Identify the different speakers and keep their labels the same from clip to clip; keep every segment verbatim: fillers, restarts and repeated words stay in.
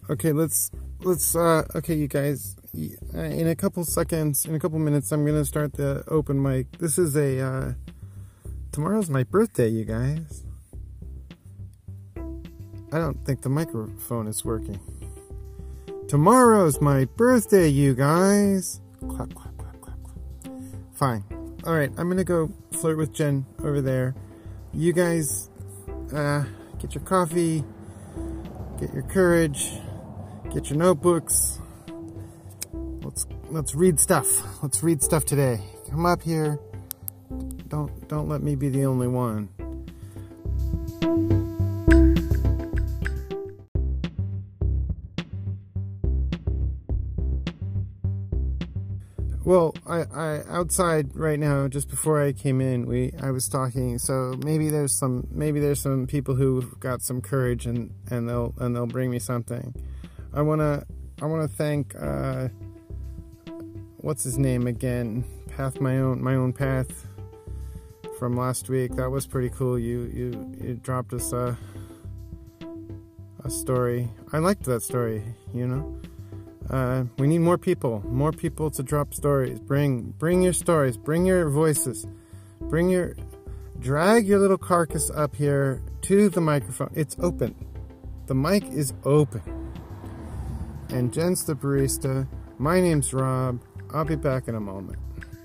Speaker 1: Okay, let's let's uh okay, you guys, in a couple seconds, in a couple minutes, I'm gonna start the open mic. This is a uh tomorrow's my birthday, you guys. I don't think the microphone is working. Tomorrow's my birthday, you guys. Clap, clap, clap, clap, clap. Fine. All right, I'm gonna go flirt with Jen over there. You guys, uh, get your coffee, get your courage, get your notebooks. Let's let's read stuff. Let's read stuff today. Come up here. Don't don't let me be the only one. Well, I, I outside right now, just before I came in, we I was talking. So maybe there's some maybe there's some people who've got some courage and, and they'll and they'll bring me something. I wanna I wanna thank uh, what's his name again? Path my own my own path from last week. That was pretty cool. You you you dropped us a a story. I liked that story. You know. Uh, we need more people, more people to drop stories. Bring, bring your stories, bring your voices, bring your, drag your little carcass up here to the microphone. It's open. The mic is open. And Jen's the barista. My name's Rob. I'll be back in a moment.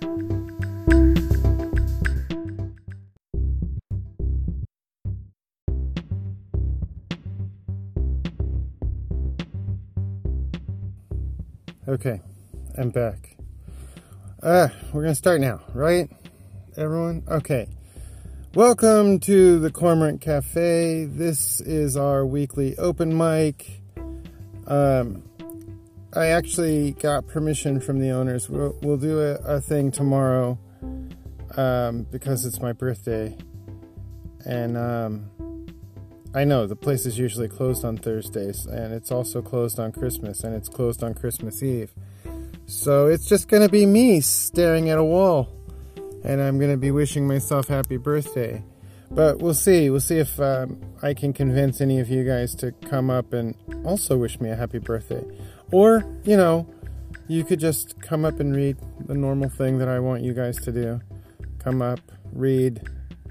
Speaker 1: Okay, I'm back. Uh, we're gonna start now, right? Everyone? Okay. Welcome to the Cormorant Cafe. This is our weekly open mic. Um, I actually got permission from the owners. We'll, we'll do a, a thing tomorrow um, because it's my birthday. And um, I know the place is usually closed on Thursdays, and it's also closed on Christmas, and it's closed on Christmas Eve. So it's just going to be me staring at a wall, and I'm going to be wishing myself happy birthday. But we'll see. We'll see if um, I can convince any of you guys to come up and also wish me a happy birthday. Or, you know, you could just come up and read the normal thing that I want you guys to do. Come up, read.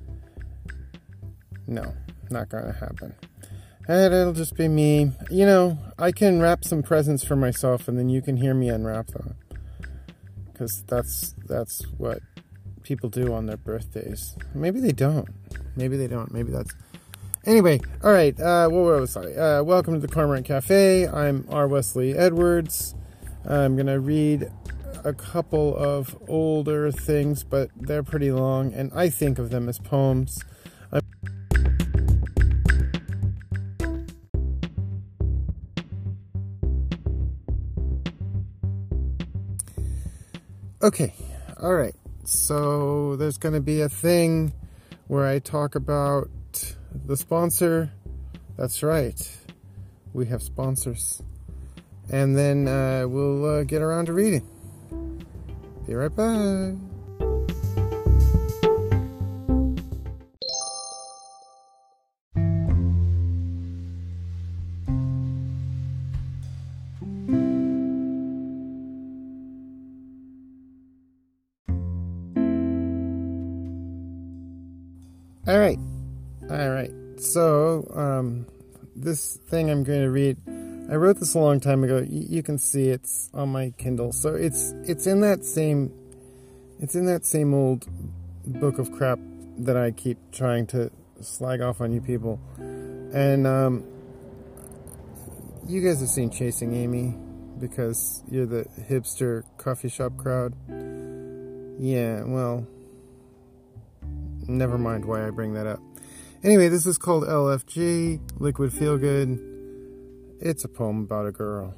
Speaker 1: No. Not gonna happen. And it'll just be me. You know, I can wrap some presents for myself, and then you can hear me unwrap them. Because that's that's what people do on their birthdays. Maybe they don't. Maybe they don't. Maybe that's... Anyway, all right. Uh, what was I? Uh, welcome to the Cormorant Cafe. I'm R. Wesley Edwards. I'm gonna read a couple of older things, but they're pretty long, and I think of them as poems. I'm Okay, all right, so there's going to be a thing where I talk about the sponsor. That's right, we have sponsors. And then uh, we'll uh, get around to reading. Be right back. All right, all right. So, um, this thing I'm going to read, I wrote this a long time ago. Y- you can see it's on my Kindle. So it's it's in that same, it's in that same old book of crap that I keep trying to slag off on you people. And um, you guys have seen Chasing Amy because you're the hipster coffee shop crowd. Yeah, well. Never mind why I bring that up. Anyway, this is called L F G, Liquid Feel Good. It's a poem about a girl.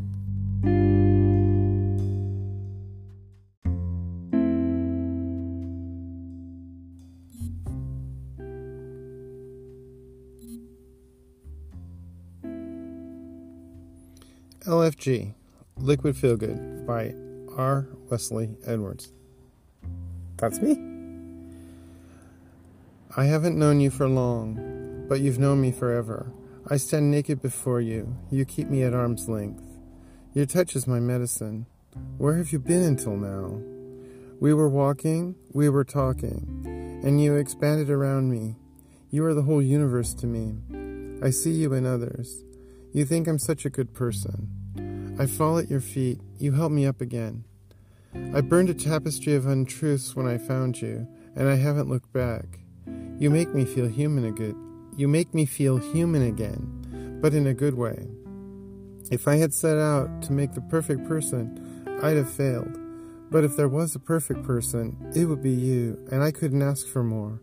Speaker 1: L F G, Liquid Feel Good by R. Wesley Edwards. That's me. I haven't known you for long, but you've known me forever. I stand naked before you. You keep me at arm's length. Your touch is my medicine. Where have you been until now? We were walking, we were talking, and you expanded around me. You are the whole universe to me. I see you in others. You think I'm such a good person. I fall at your feet. You help me up again. I burned a tapestry of untruths when I found you, and I haven't looked back. You make me feel human again. You make me feel human again, but in a good way. If I had set out to make the perfect person, I'd have failed. But if there was a perfect person, it would be you, and I couldn't ask for more.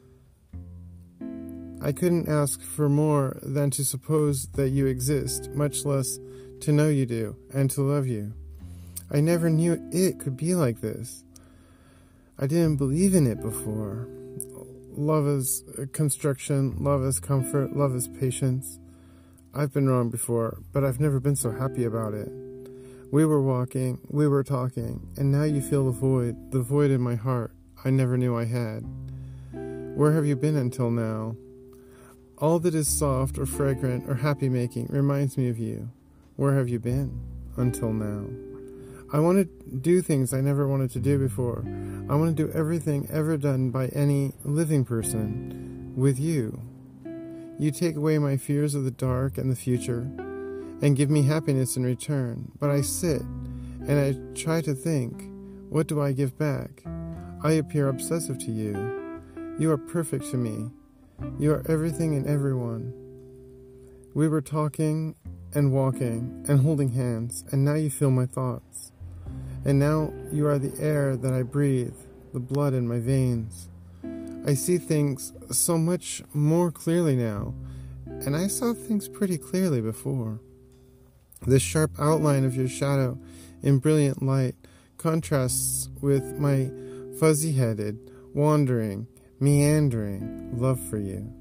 Speaker 1: I couldn't ask for more than to suppose that you exist, much less to know you do, and to love you. I never knew it could be like this. I didn't believe in it before. Love is construction, love is comfort, love is patience. I've been wrong before, but I've never been so happy about it. We were walking, we were talking, and now you feel the void, the void in my heart I never knew I had. Where have you been until now? All that is soft or fragrant or happy-making reminds me of you. Where have you been until now? I want to do things I never wanted to do before. I want to do everything ever done by any living person with you. You take away my fears of the dark and the future and give me happiness in return. But I sit and I try to think, what do I give back? I appear obsessive to you. You are perfect to me. You are everything and everyone. We were talking and walking and holding hands, and now you feel my thoughts. And now you are the air that I breathe, the blood in my veins. I see things so much more clearly now, and I saw things pretty clearly before. The sharp outline of your shadow in brilliant light contrasts with my fuzzy-headed, wandering, meandering love for you.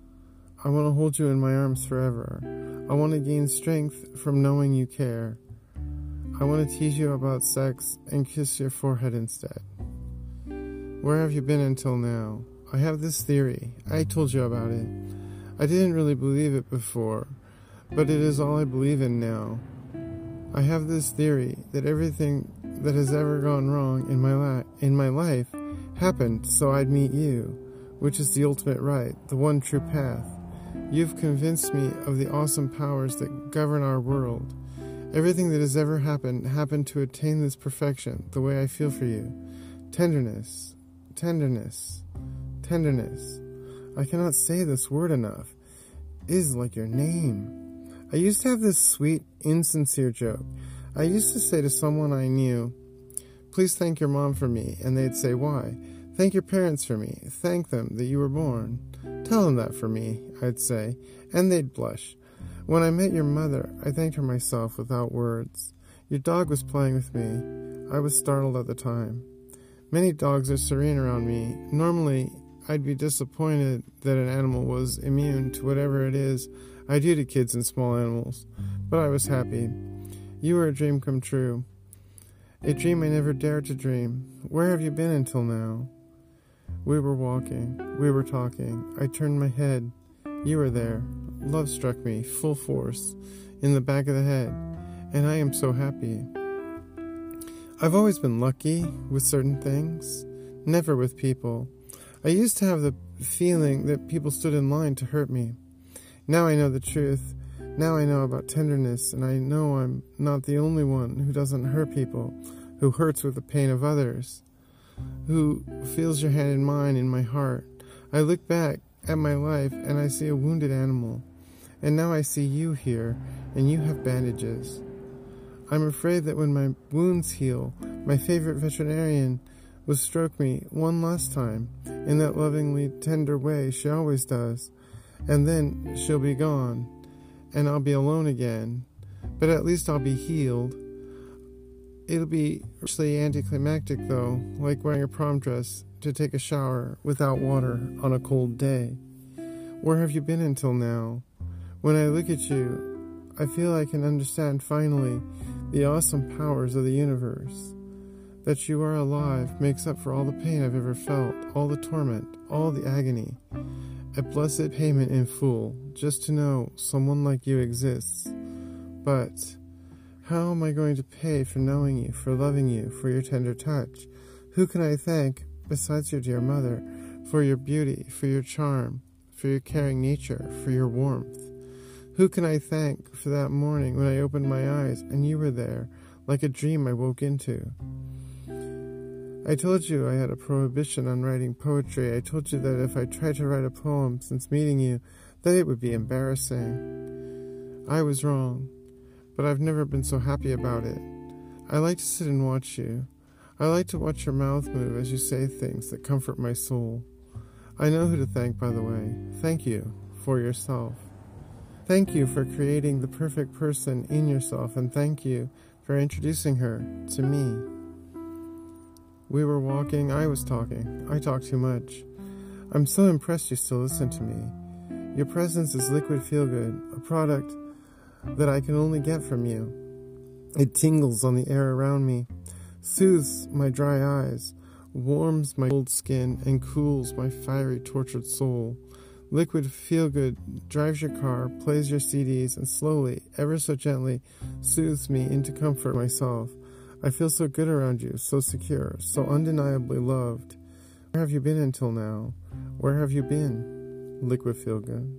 Speaker 1: I want to hold you in my arms forever. I want to gain strength from knowing you care. I want to tease you about sex and kiss your forehead instead. Where have you been until now? I have this theory. I told you about it. I didn't really believe it before, but it is all I believe in now. I have this theory that everything that has ever gone wrong in my la- in my life happened so I'd meet you, which is the ultimate right, the one true path. You've convinced me of the awesome powers that govern our world. Everything that has ever happened happened to attain this perfection, the way I feel for you. Tenderness, tenderness, tenderness. I cannot say this word enough. It is like your name. I used to have this sweet, insincere joke. I used to say to someone I knew, please thank your mom for me, and they'd say, why? Thank your parents for me. Thank them that you were born. Tell them that for me, I'd say, and they'd blush. When I met your mother, I thanked her myself without words. Your dog was playing with me. I was startled at the time. Many dogs are serene around me. Normally, I'd be disappointed that an animal was immune to whatever it is I do to kids and small animals, but I was happy. You were a dream come true. A dream I never dared to dream. Where have you been until now? We were walking. We were talking. I turned my head. You were there. Love struck me, full force, in the back of the head, and I am so happy. I've always been lucky with certain things, never with people. I used to have the feeling that people stood in line to hurt me. Now I know the truth. Now I know about tenderness, and I know I'm not the only one who doesn't hurt people, who hurts with the pain of others, who feels your hand in mine in my heart. I look back at my life and I see a wounded animal, and now I see you here, and you have bandages. I'm afraid that when my wounds heal, my favorite veterinarian will stroke me one last time in that lovingly tender way she always does, and then she'll be gone, and I'll be alone again, but at least I'll be healed. It'll be actually anticlimactic though, like wearing a prom dress to take a shower without water on a cold day. Where have you been until now? When I look at you, I feel I can understand finally the awesome powers of the universe. That you are alive makes up for all the pain I've ever felt, all the torment, all the agony. a blessed payment in full, just to know someone like you exists. But how am I going to pay for knowing you, for loving you, for your tender touch? Who can I thank, besides your dear mother, for your beauty, for your charm, for your caring nature, for your warmth? Who can I thank for that morning when I opened my eyes and you were there, like a dream I woke into? I told you I had a prohibition on writing poetry. I told you that if I tried to write a poem since meeting you, that it would be embarrassing. I was wrong, but I've never been so happy about it. I like to sit and watch you. I like to watch your mouth move as you say things that comfort my soul. I know who to thank, by the way. Thank you for yourself. Thank you for creating the perfect person in yourself, and thank you for introducing her to me. We were walking, I was talking. I talk too much. I'm so impressed you still listen to me. Your presence is liquid feel-good, a product that I can only get from you. It tingles on the air around me, soothes my dry eyes, warms my cold skin, and cools my fiery, tortured soul. Liquid feel-good drives your car, plays your C Ds, and slowly, ever so gently, soothes me into comfort myself. I feel so good around you, so secure, so undeniably loved. Where have you been until now? Where have you been, Liquid Feel-Good?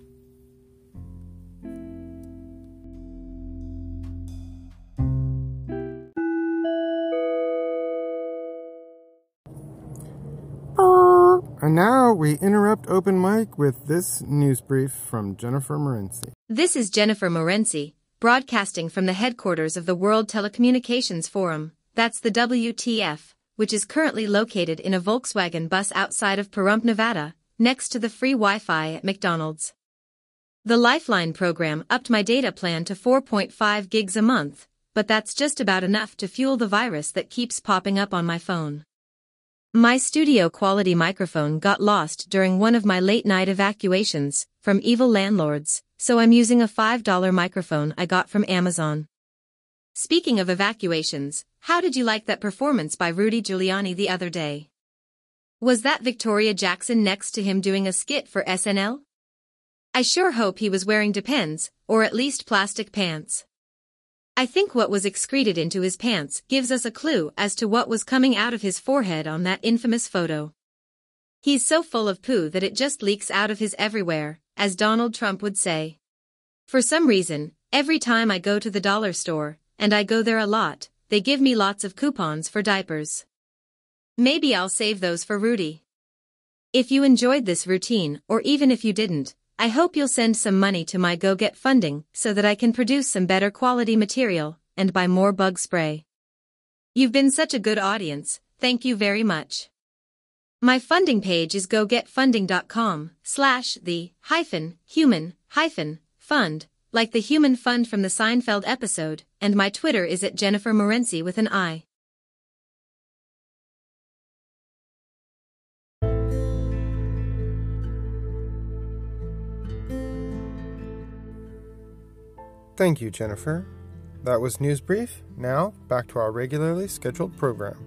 Speaker 1: And now we interrupt open mic with this news brief from Jennifer Morency.
Speaker 2: This is Jennifer Morency, broadcasting from the headquarters of the World Telecommunications Forum, that's the W T F, which is currently located in a Volkswagen bus outside of Pahrump, Nevada, next to the free Wi-Fi at McDonald's. The Lifeline program upped my data plan to four point five gigs a month, but that's just about enough to fuel the virus that keeps popping up on my phone. My studio-quality microphone got lost during one of my late-night evacuations from evil landlords, so I'm using a five dollar microphone I got from Amazon. Speaking of evacuations, how did you like that performance by Rudy Giuliani the other day? Was that Victoria Jackson next to him doing a skit for S N L? I sure hope he was wearing Depends, or at least plastic pants. I think what was excreted into his pants gives us a clue as to what was coming out of his forehead on that infamous photo. He's so full of poo that it just leaks out of his everywhere, as Donald Trump would say. For some reason, every time I go to the dollar store, and I go there a lot, they give me lots of coupons for diapers. Maybe I'll save those for Rudy. If you enjoyed this routine, or even if you didn't, I hope you'll send some money to my Go Get funding so that I can produce some better quality material and buy more bug spray. You've been such a good audience, thank you very much. My funding page is gogetfunding.com slash the hyphen human hyphen fund, like the human fund from the Seinfeld episode, and my Twitter is at Jennifer Morency with an I.
Speaker 1: Thank you, Jennifer. That was News Brief. Now, back to our regularly scheduled program.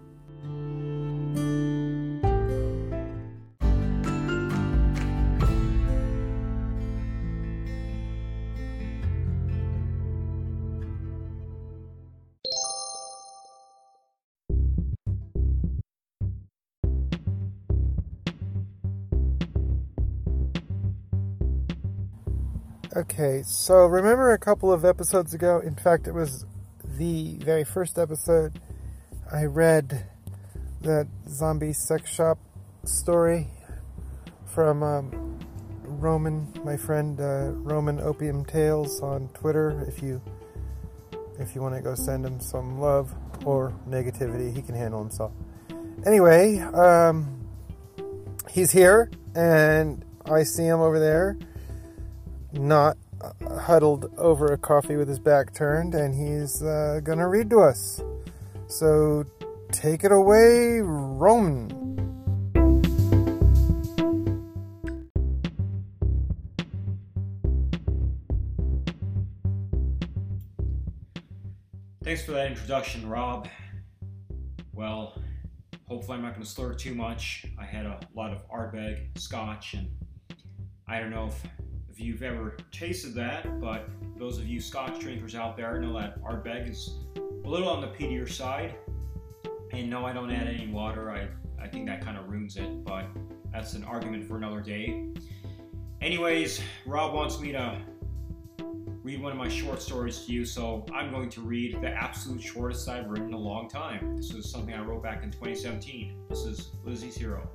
Speaker 1: Okay, so remember a couple of episodes ago, in fact it was the very first episode, I read that zombie sex shop story from um, Roman, my friend uh, Roman Opium Tales on Twitter. If you if you want to go send him some love or negativity, he can handle himself. Anyway, um, he's here and I see him over there, not uh, huddled over a coffee with his back turned, and he's uh, gonna read to us. So take it away, Roman.
Speaker 3: Thanks for that introduction, Rob. Well, hopefully I'm not going to slur too much. I had a lot of Ardbeg, scotch, and I don't know if, if you've ever tasted that, but those of you Scotch drinkers out there know that Ardbeg is a little on the peatier side. And no, I don't add any water. I, I think that kind of ruins it, but that's an argument for another day. Anyways, Rob wants me to read one of my short stories to you, so I'm going to read the absolute shortest I've written in a long time. This is something I wrote back in twenty seventeen. This is Lizzie's Hero.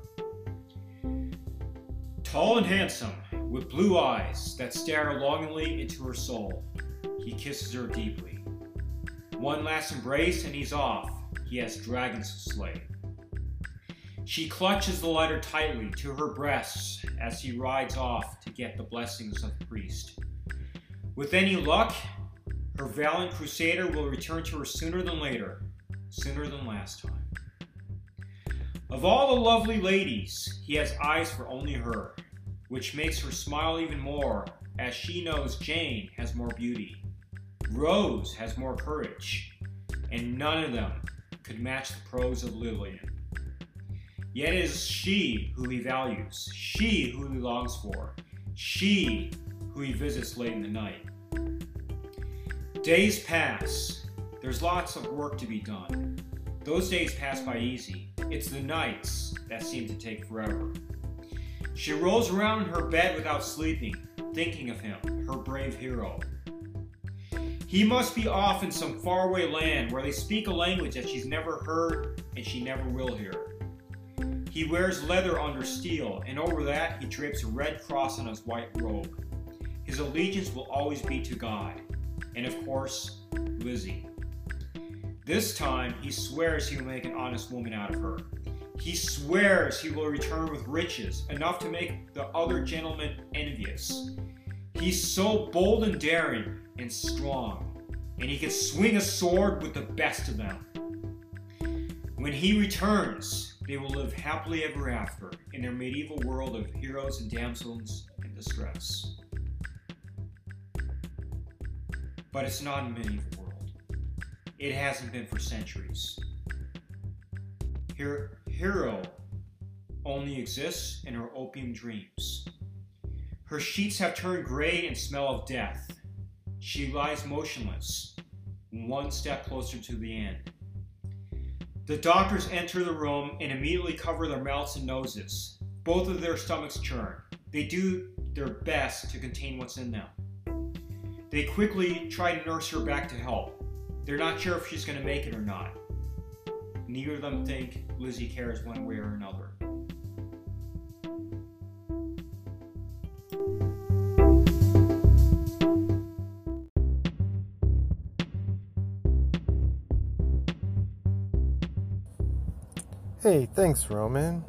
Speaker 3: Tall and handsome, with blue eyes that stare longingly into her soul, he kisses her deeply. One last embrace and he's off. He has dragons to slay. She clutches the lighter tightly to her breasts as he rides off to get the blessings of the priest. With any luck, her valiant crusader will return to her sooner than later, sooner than last time. Of all the lovely ladies, he has eyes for only her, which makes her smile even more as she knows Jane has more beauty, Rose has more courage, and none of them could match the prose of Lillian. Yet it is she who he values, she who he longs for, she who he visits late in the night. Days pass. There's lots of work to be done. Those days pass by easy. It's the nights that seem to take forever. She rolls around in her bed without sleeping, thinking of him, her brave hero. He must be off in some faraway land where they speak a language that she's never heard and she never will hear. He wears leather under steel, and over that he drapes a red cross on his white robe. His allegiance will always be to God, and of course, Lizzie. This time, he swears he will make an honest woman out of her. He swears he will return with riches, enough to make the other gentlemen envious. He's so bold and daring and strong, and he can swing a sword with the best of them. When he returns, they will live happily ever after in their medieval world of heroes and damsels in distress. But it's not a medieval world. It hasn't been for centuries. Her hero only exists in her opium dreams. Her sheets have turned gray and smell of death. She lies motionless, one step closer to the end. The doctors enter the room and immediately cover their mouths and noses. Both of their stomachs churn. They do their best to contain what's in them. They quickly try to nurse her back to health. They're not sure if she's going to make it or not. Neither of them think Lizzie cares one way or another.
Speaker 1: Hey, thanks, Roman.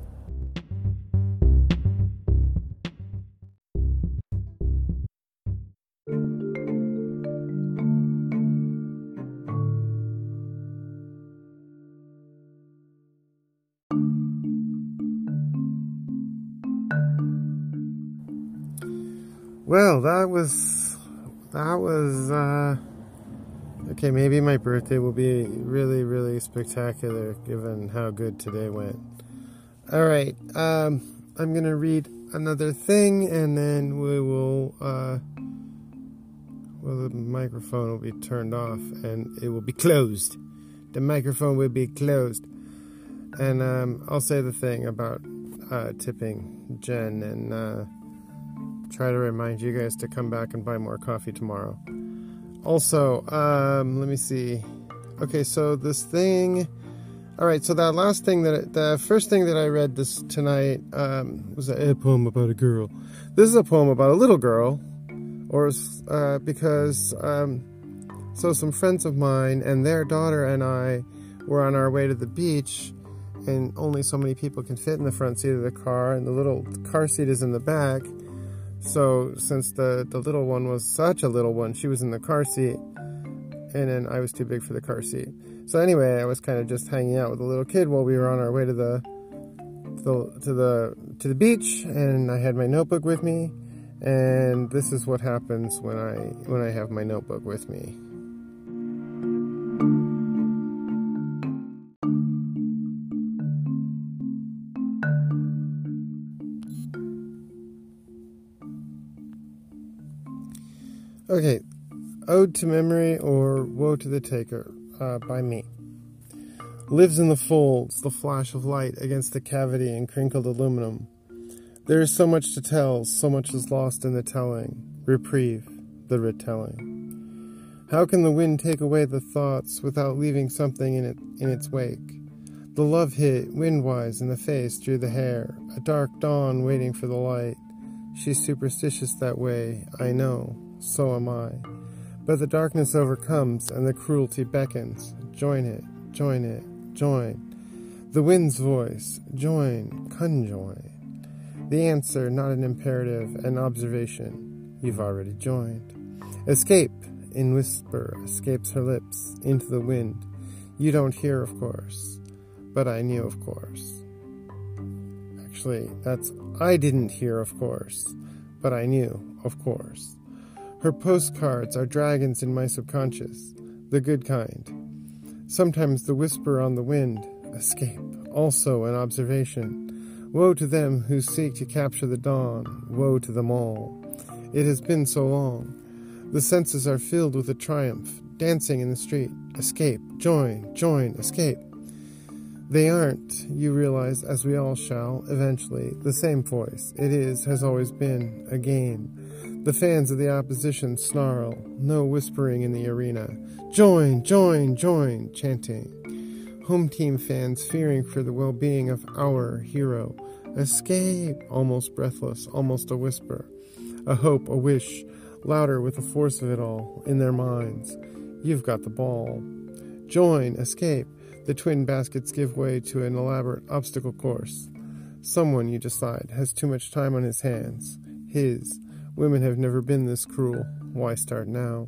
Speaker 1: Well, that was, that was, uh, okay, maybe my birthday will be really, really spectacular given how good today went. Alright, um, I'm gonna read another thing and then we will, uh, well, the microphone will be turned off and it will be closed. The microphone will be closed. And, um, I'll say the thing about, uh, tipping Jen and, uh, try to remind you guys to come back and buy more coffee tomorrow. Also, um, let me see. Okay, so this thing. All right, so that last thing that the first thing that I read this tonight um, was a, a poem about a girl. This is a poem about a little girl, or uh, because um, so some friends of mine and their daughter and I were on our way to the beach, and only so many people can fit in the front seat of the car, and the little car seat is in the back. So since the, the little one was such a little one, she was in the car seat, and then I was too big for the car seat. So anyway, I was kind of just hanging out with the little kid while we were on our way to the, the to the to the beach, and I had my notebook with me, and this is what happens when I when I have my notebook with me. Okay, Ode to Memory or Woe to the Taker, uh, by me. Lives in the folds, the flash of light against the cavity in crinkled aluminum. There is so much to tell, so much is lost in the telling. Reprieve, the retelling. How can the wind take away the thoughts without leaving something in it in its wake? The love hit, windwise, in the face, drew the hair, a dark dawn waiting for the light. She's superstitious that way, I know, so am I. But the darkness overcomes, and the cruelty beckons. Join it, join it, join. The wind's voice, join, conjoin. The answer, not an imperative, an observation. You've already joined. Escape, in whisper, escapes her lips, into the wind. You don't hear, of course, but I knew, of course. Actually, that's, I didn't hear, of course, but I knew, of course. Her postcards are dragons in my subconscious, the good kind. Sometimes the whisper on the wind, escape, also an observation. Woe to them who seek to capture the dawn, woe to them all. It has been so long. The senses are filled with a triumph, dancing in the street. Escape, join, join, escape. They aren't, you realize, as we all shall, eventually, the same voice. It is, has always been, a game. The fans of the opposition snarl, no whispering in the arena. Join, join, join, chanting. Home team fans fearing for the well-being of our hero. Escape, almost breathless, almost a whisper. A hope, a wish, louder with the force of it all, in their minds. You've got the ball. Join, escape. The twin baskets give way to an elaborate obstacle course. Someone, you decide, has too much time on his hands. His. Women have never been this cruel. Why start now?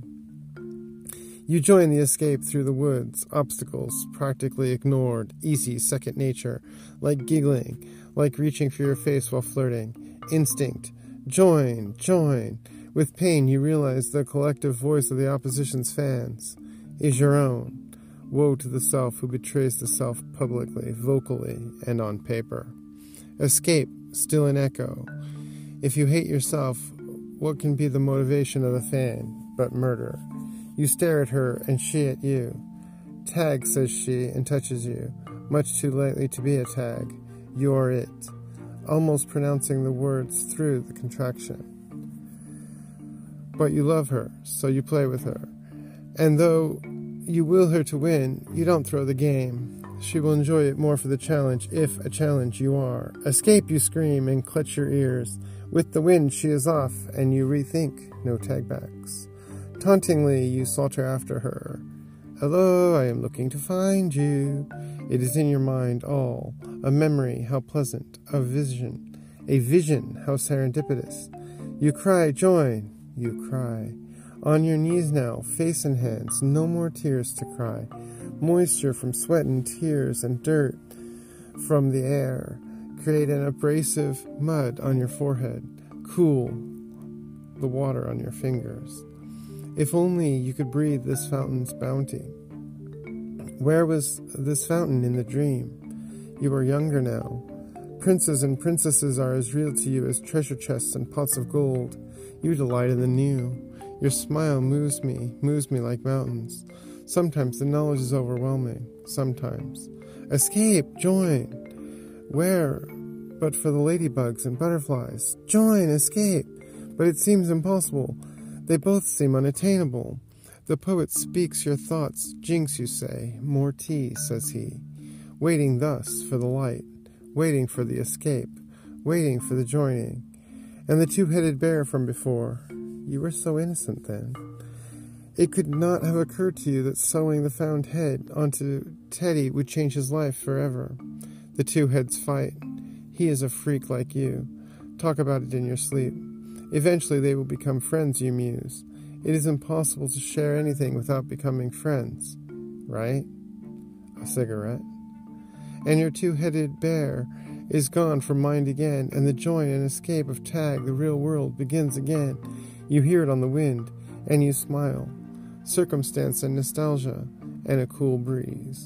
Speaker 1: You join the escape through the woods, obstacles practically ignored, easy, second nature, like giggling, like reaching for your face while flirting. Instinct. Join, join. With pain, you realize the collective voice of the opposition's fans is your own. Woe to the self who betrays the self publicly, vocally, and on paper. Escape, still an echo. If you hate yourself, what can be the motivation of the fan but murder? You stare at her and she at you. Tag, says she, and touches you. Much too lightly to be a tag. You're it. Almost pronouncing the words through the contraction. But you love her, so you play with her. And though you will her to win, you don't throw the game. She will enjoy it more for the challenge, if a challenge you are. Escape, you scream, and clutch your ears. With the wind, she is off, and you rethink, no tagbacks. Tauntingly, you saunter after her. Hello, I am looking to find you. It is in your mind all. A memory, how pleasant. A vision. A vision, how serendipitous. You cry, join. You cry. On your knees now, face and hands, no more tears to cry. Moisture from sweat and tears and dirt from the air. Create an abrasive mud on your forehead. Cool the water on your fingers. If only you could breathe this fountain's bounty. Where was this fountain in the dream? You are younger now. Princes and princesses are as real to you as treasure chests and pots of gold. You delight in the new. Your smile moves me, moves me like mountains. Sometimes the knowledge is overwhelming. Sometimes. Escape! Join! Where? But for the ladybugs and butterflies. Join! Escape! But it seems impossible. They both seem unattainable. The poet speaks your thoughts. Jinx, you say. More tea, says he. Waiting thus for the light. Waiting for the escape. Waiting for the joining. And the two-headed bear from before. You were so innocent then. It could not have occurred to you that sewing the found head onto Teddy would change his life forever. The two heads fight. He is a freak like you. Talk about it in your sleep. Eventually they will become friends, you muse. It is impossible to share anything without becoming friends. Right? A cigarette. And your two-headed bear is gone from mind again, and the joy and escape of Tag, the real world, begins again. You hear it on the wind, and you smile. Circumstance and nostalgia, and a cool breeze.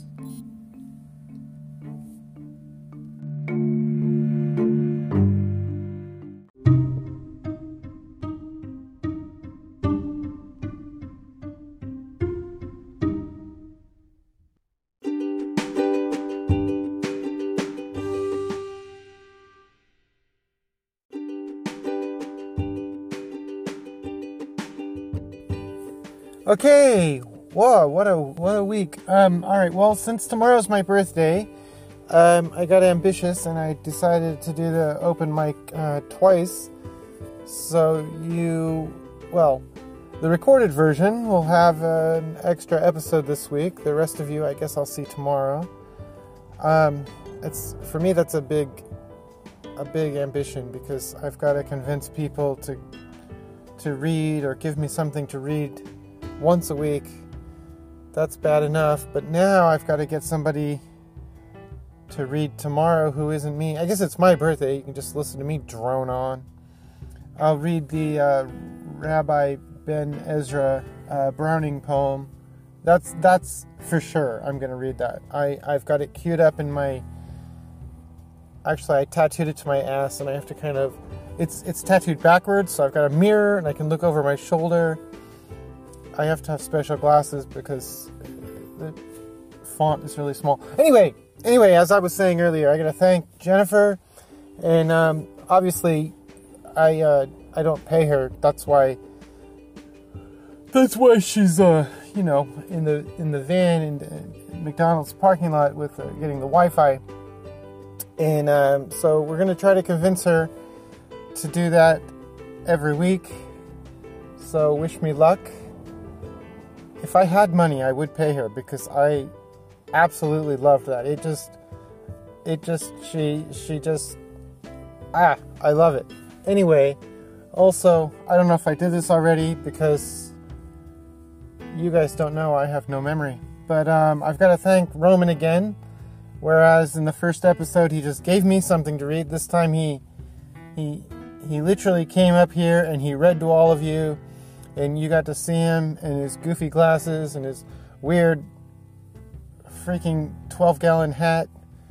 Speaker 1: Okay, whoa, what a what a week. Um, all right, well, since tomorrow's my birthday, um, I got ambitious and I decided to do the open mic uh, twice. So you, well, the recorded version will have an extra episode this week. The rest of you, I guess I'll see tomorrow. Um, it's for me that's a big, a big ambition because I've got to convince people to to read or give me something to read once a week. That's bad enough, but now I've got to get somebody to read tomorrow who isn't me. I guess it's my birthday. You can just listen to me drone on. I'll read the uh, Rabbi Ben Ezra uh, Browning poem. That's that's for sure. I'm going to read that. I, I've got it queued up in my... Actually, I tattooed it to my ass, and I have to kind of... It's it's tattooed backwards, so I've got a mirror, and I can look over my shoulder. I have to have special glasses because the font is really small. Anyway, anyway, as I was saying earlier, I got to thank Jennifer, and um, obviously... I uh, I don't pay her. That's why. That's why she's uh you know in the in the van in the McDonald's parking lot with uh, getting the Wi-Fi, and um, so we're gonna try to convince her to do that every week. So wish me luck. If I had money, I would pay her because I absolutely loved that. It just it just she she just ah I love it. Anyway, also, I don't know if I did this already because you guys don't know I have no memory. But um, I've got to thank Roman again. Whereas in the first episode he just gave me something to read. This time he he he literally came up here and he read to all of you. And you got to see him in his goofy glasses and his weird freaking twelve gallon hat.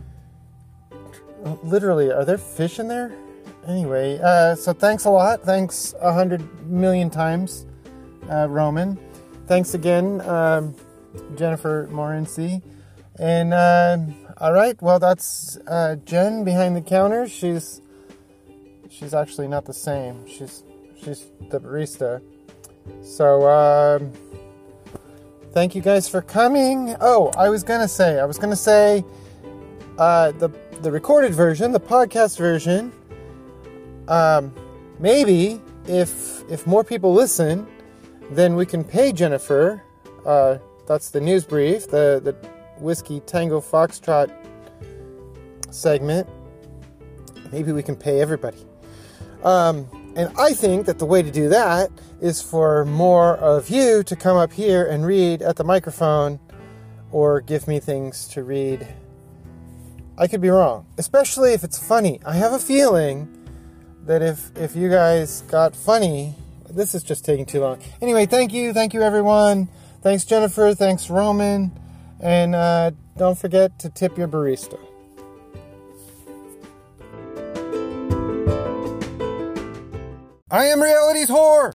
Speaker 1: Literally, are there fish in there? Anyway, uh, so thanks a lot. Thanks a hundred million times, uh, Roman. Thanks again, um, Jennifer Morency. And, uh, all right, well, that's uh, Jen behind the counter. She's she's actually not the same. She's she's the barista. So, um, thank you guys for coming. Oh, I was gonna say, I was gonna say, uh, the the recorded version, the podcast version. Um, maybe if if more people listen, then we can pay Jennifer. Uh, that's the news brief, the the Whiskey Tango Foxtrot segment. Maybe we can pay everybody. Um, and I think that the way to do that is for more of you to come up here and read at the microphone or give me things to read. I could be wrong, especially if it's funny. I have a feeling that if if you guys got funny, this is just taking too long. Anyway, thank you, thank you everyone. Thanks Jennifer, thanks Roman, and uh, don't forget to tip your barista. I am reality's whore.